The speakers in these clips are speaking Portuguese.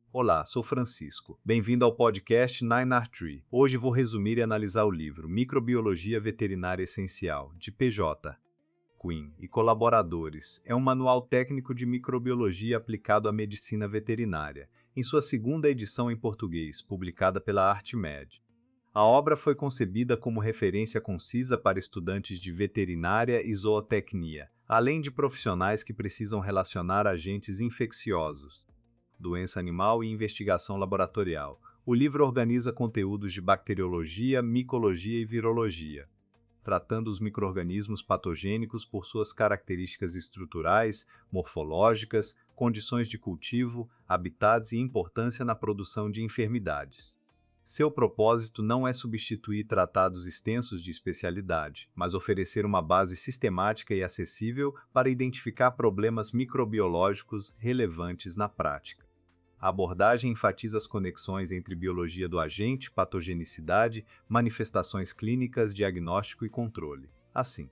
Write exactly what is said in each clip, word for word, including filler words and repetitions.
Olá, sou Francisco. Bem-vindo ao podcast Nine R Tree. Hoje vou resumir e analisar o livro Microbiologia Veterinária Essencial, de P J Quinn e colaboradores. É um manual técnico de microbiologia aplicado à medicina veterinária, em sua segunda edição em português, publicada pela ArtMed. A obra foi concebida como referência concisa para estudantes de veterinária e zootecnia, além de profissionais que precisam relacionar agentes infecciosos, doença animal e investigação laboratorial. O livro organiza conteúdos de bacteriologia, micologia e virologia, tratando os micro-organismos patogênicos por suas características estruturais, morfológicas, condições de cultivo, habitats e importância na produção de enfermidades. Seu propósito não é substituir tratados extensos de especialidade, mas oferecer uma base sistemática e acessível para identificar problemas microbiológicos relevantes na prática. A abordagem enfatiza as conexões entre biologia do agente, patogenicidade, manifestações clínicas, diagnóstico e controle. Assim,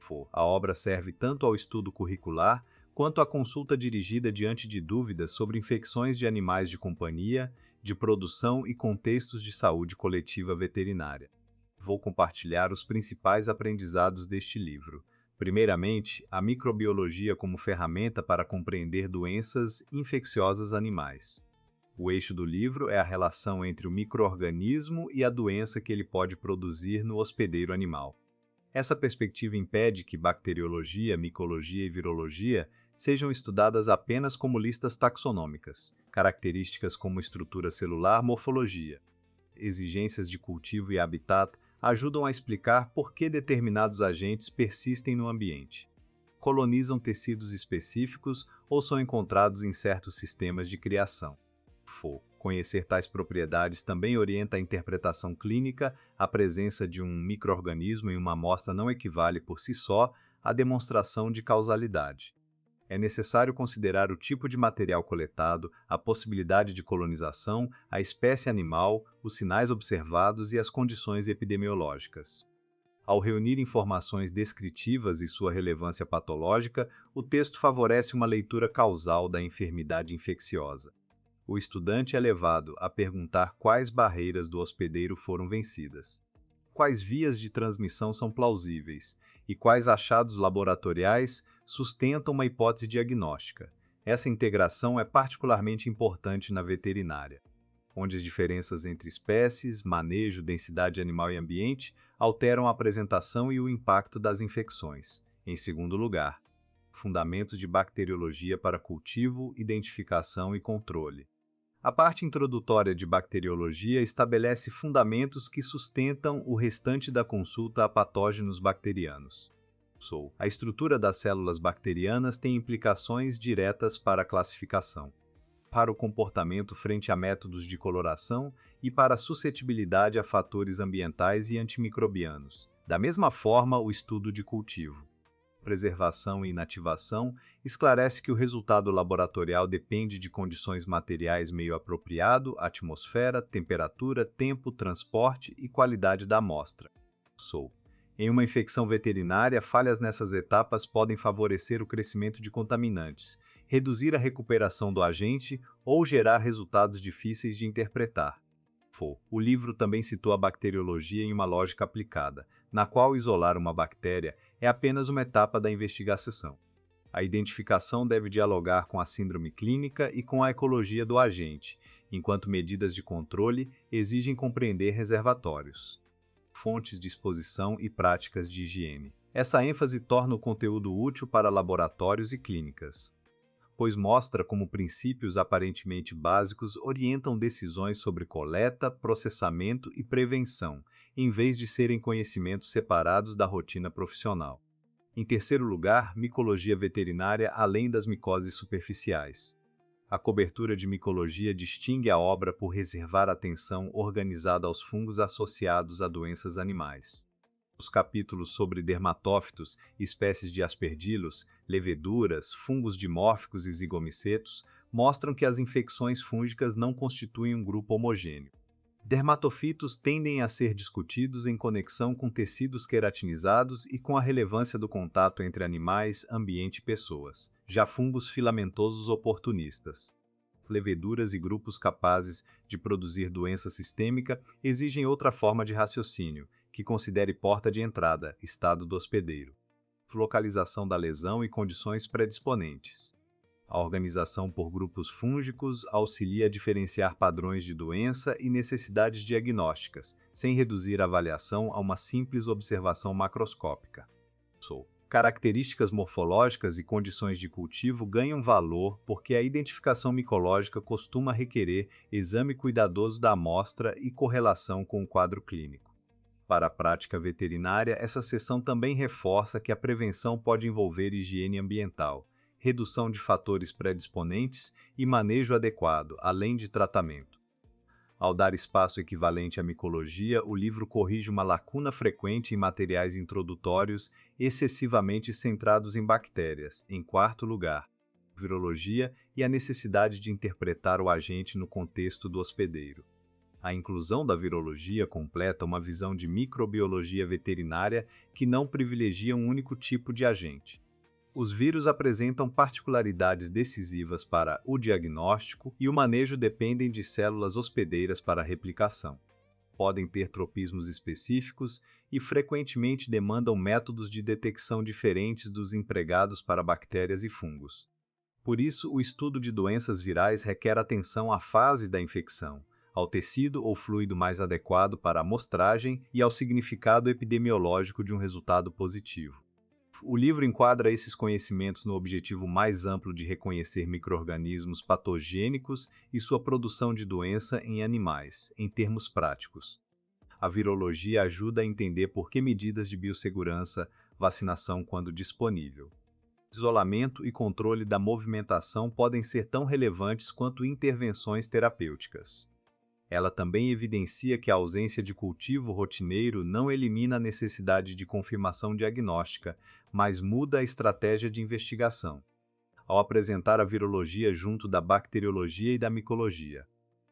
a obra serve tanto ao estudo curricular quanto à consulta dirigida diante de dúvidas sobre infecções de animais de companhia, de produção e contextos de saúde coletiva veterinária. Vou compartilhar os principais aprendizados deste livro. Primeiramente, a microbiologia como ferramenta para compreender doenças infecciosas animais. O eixo do livro é a relação entre o micro-organismo e a doença que ele pode produzir no hospedeiro animal. Essa perspectiva impede que bacteriologia, micologia e virologia sejam estudadas apenas como listas taxonômicas, características como estrutura celular, morfologia. Exigências de cultivo e habitat ajudam a explicar por que determinados agentes persistem no ambiente, colonizam tecidos específicos ou são encontrados em certos sistemas de criação. F O. Conhecer tais propriedades também orienta a interpretação clínica. A presença de um micro-organismo em uma amostra não equivale por si só à demonstração de causalidade. É necessário considerar o tipo de material coletado, a possibilidade de colonização, a espécie animal, os sinais observados e as condições epidemiológicas. Ao reunir informações descritivas e sua relevância patológica, o texto favorece uma leitura causal da enfermidade infecciosa. O estudante é levado a perguntar quais barreiras do hospedeiro foram vencidas, quais vias de transmissão são plausíveis e quais achados laboratoriais sustentam uma hipótese diagnóstica. Essa integração é particularmente importante na veterinária, onde as diferenças entre espécies, manejo, densidade animal e ambiente alteram a apresentação e o impacto das infecções. Em segundo lugar, fundamentos de bacteriologia para cultivo, identificação e controle. A parte introdutória de bacteriologia estabelece fundamentos que sustentam o restante da consulta a patógenos bacterianos. A estrutura das células bacterianas tem implicações diretas para a classificação, para o comportamento frente a métodos de coloração e para a suscetibilidade a fatores ambientais e antimicrobianos. Da mesma forma, o estudo de cultivo, preservação e inativação esclarece que o resultado laboratorial depende de condições materiais meio apropriado, atmosfera, temperatura, tempo, transporte e qualidade da amostra. Sou. Em uma infecção veterinária, falhas nessas etapas podem favorecer o crescimento de contaminantes, reduzir a recuperação do agente ou gerar resultados difíceis de interpretar. O livro também citou a bacteriologia em uma lógica aplicada, na qual isolar uma bactéria é apenas uma etapa da investigação. A identificação deve dialogar com a síndrome clínica e com a ecologia do agente, enquanto medidas de controle exigem compreender reservatórios, fontes de exposição e práticas de higiene. Essa ênfase torna o conteúdo útil para laboratórios e clínicas, pois mostra como princípios aparentemente básicos orientam decisões sobre coleta, processamento e prevenção, em vez de serem conhecimentos separados da rotina profissional. Em terceiro lugar, micologia veterinária além das micoses superficiais. A cobertura de micologia distingue a obra por reservar atenção organizada aos fungos associados a doenças animais. Os capítulos sobre dermatófitos, espécies de aspergillos, leveduras, fungos dimórficos e zigomicetos mostram que as infecções fúngicas não constituem um grupo homogêneo. Dermatofitos tendem a ser discutidos em conexão com tecidos queratinizados e com a relevância do contato entre animais, ambiente e pessoas. Já fungos filamentosos oportunistas leveduras e grupos capazes de produzir doença sistêmica exigem outra forma de raciocínio, que considere porta de entrada, estado do hospedeiro, localização da lesão e condições predisponentes. A organização por grupos fúngicos auxilia a diferenciar padrões de doença e necessidades diagnósticas, sem reduzir a avaliação a uma simples observação macroscópica. Características morfológicas e condições de cultivo ganham valor porque a identificação micológica costuma requerer exame cuidadoso da amostra e correlação com o quadro clínico. Para a prática veterinária, essa seção também reforça que a prevenção pode envolver higiene ambiental, redução de fatores predisponentes e manejo adequado, além de tratamento. Ao dar espaço equivalente à micologia, o livro corrige uma lacuna frequente em materiais introdutórios excessivamente centrados em bactérias. Em quarto lugar, virologia e a necessidade de interpretar o agente no contexto do hospedeiro. A inclusão da virologia completa uma visão de microbiologia veterinária que não privilegia um único tipo de agente. Os vírus apresentam particularidades decisivas para o diagnóstico e o manejo dependem de células hospedeiras para a replicação. Podem ter tropismos específicos e frequentemente demandam métodos de detecção diferentes dos empregados para bactérias e fungos. Por isso, o estudo de doenças virais requer atenção à fase da infecção, ao tecido ou fluido mais adequado para a amostragem e ao significado epidemiológico de um resultado positivo. O livro enquadra esses conhecimentos no objetivo mais amplo de reconhecer micro-organismos patogênicos e sua produção de doença em animais, em termos práticos. A virologia ajuda a entender por que medidas de biossegurança, vacinação quando disponível, isolamento e controle da movimentação podem ser tão relevantes quanto intervenções terapêuticas. Ela também evidencia que a ausência de cultivo rotineiro não elimina a necessidade de confirmação diagnóstica, mas muda a estratégia de investigação, ao apresentar a virologia junto da bacteriologia e da micologia.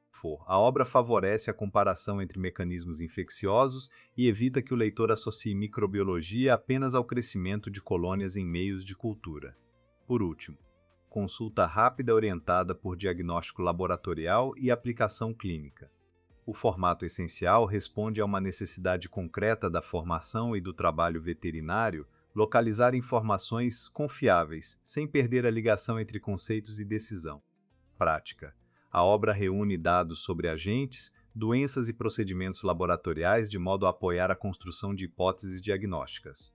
A obra favorece a comparação entre mecanismos infecciosos e evita que o leitor associe microbiologia apenas ao crescimento de colônias em meios de cultura. Por último, consulta rápida orientada por diagnóstico laboratorial e aplicação clínica. O formato essencial responde a uma necessidade concreta da formação e do trabalho veterinário, localizar informações confiáveis, sem perder a ligação entre conceitos e decisão. Prática. A obra reúne dados sobre agentes, doenças e procedimentos laboratoriais de modo a apoiar a construção de hipóteses diagnósticas.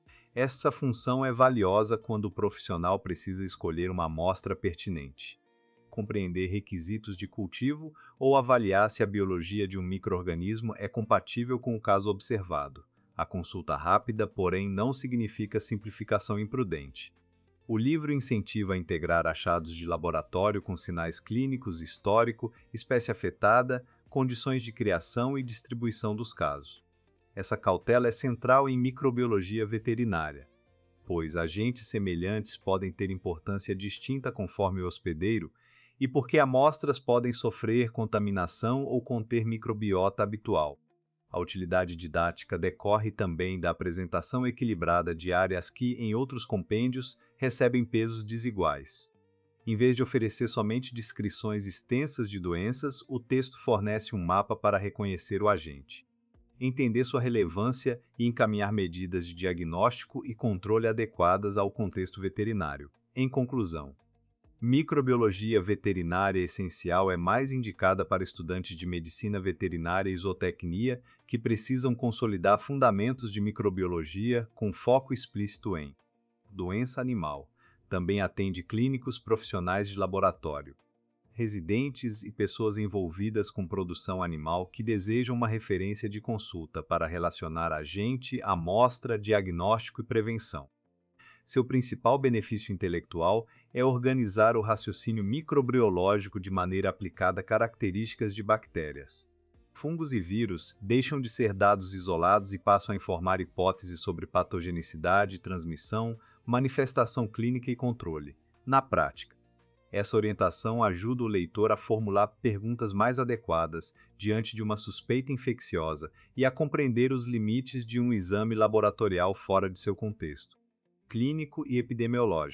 Essa função é valiosa quando o profissional precisa escolher uma amostra pertinente, compreender requisitos de cultivo ou avaliar se a biologia de um micro-organismo é compatível com o caso observado. A consulta rápida, porém, não significa simplificação imprudente. O livro incentiva a integrar achados de laboratório com sinais clínicos, histórico, espécie afetada, condições de criação e distribuição dos casos. Essa cautela é central em microbiologia veterinária, pois agentes semelhantes podem ter importância distinta conforme o hospedeiro e porque amostras podem sofrer contaminação ou conter microbiota habitual. A utilidade didática decorre também da apresentação equilibrada de áreas que, em outros compêndios, recebem pesos desiguais. Em vez de oferecer somente descrições extensas de doenças, o texto fornece um mapa para reconhecer o agente, entender sua relevância e encaminhar medidas de diagnóstico e controle adequadas ao contexto veterinário. Em conclusão, microbiologia veterinária essencial é mais indicada para estudantes de medicina veterinária e zootecnia que precisam consolidar fundamentos de microbiologia com foco explícito em doença animal. Também atende clínicos profissionais de laboratório, residentes e pessoas envolvidas com produção animal que desejam uma referência de consulta para relacionar agente, amostra, diagnóstico e prevenção. Seu principal benefício intelectual é organizar o raciocínio microbiológico de maneira aplicada a características de bactérias. Fungos e vírus deixam de ser dados isolados e passam a informar hipóteses sobre patogenicidade, transmissão, manifestação clínica e controle. Na prática, essa orientação ajuda o leitor a formular perguntas mais adequadas diante de uma suspeita infecciosa e a compreender os limites de um exame laboratorial fora de seu contexto clínico e epidemiológico,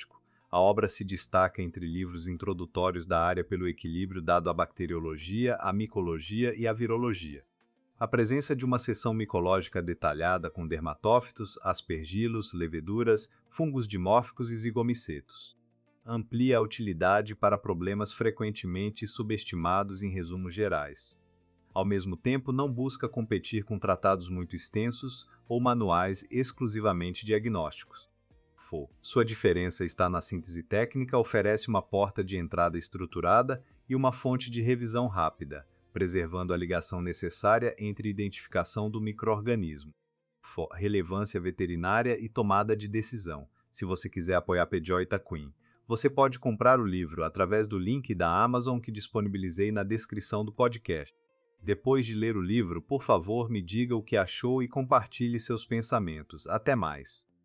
A obra se destaca entre livros introdutórios da área pelo equilíbrio dado à bacteriologia, à micologia e à virologia. A presença de uma seção micológica detalhada com dermatófitos, aspergilos, leveduras, fungos dimórficos e zigomicetos amplia a utilidade para problemas frequentemente subestimados em resumos gerais. Ao mesmo tempo, não busca competir com tratados muito extensos ou manuais exclusivamente diagnósticos. F O. Sua diferença está na síntese técnica, oferece uma porta de entrada estruturada e uma fonte de revisão rápida, preservando a ligação necessária entre identificação do micro-organismo, F O. Relevância veterinária e tomada de decisão. Se você quiser apoiar Pejoita Queen, você pode comprar o livro através do link da Amazon que disponibilizei na descrição do podcast. Depois de ler o livro, por favor, me diga o que achou e compartilhe seus pensamentos. Até mais!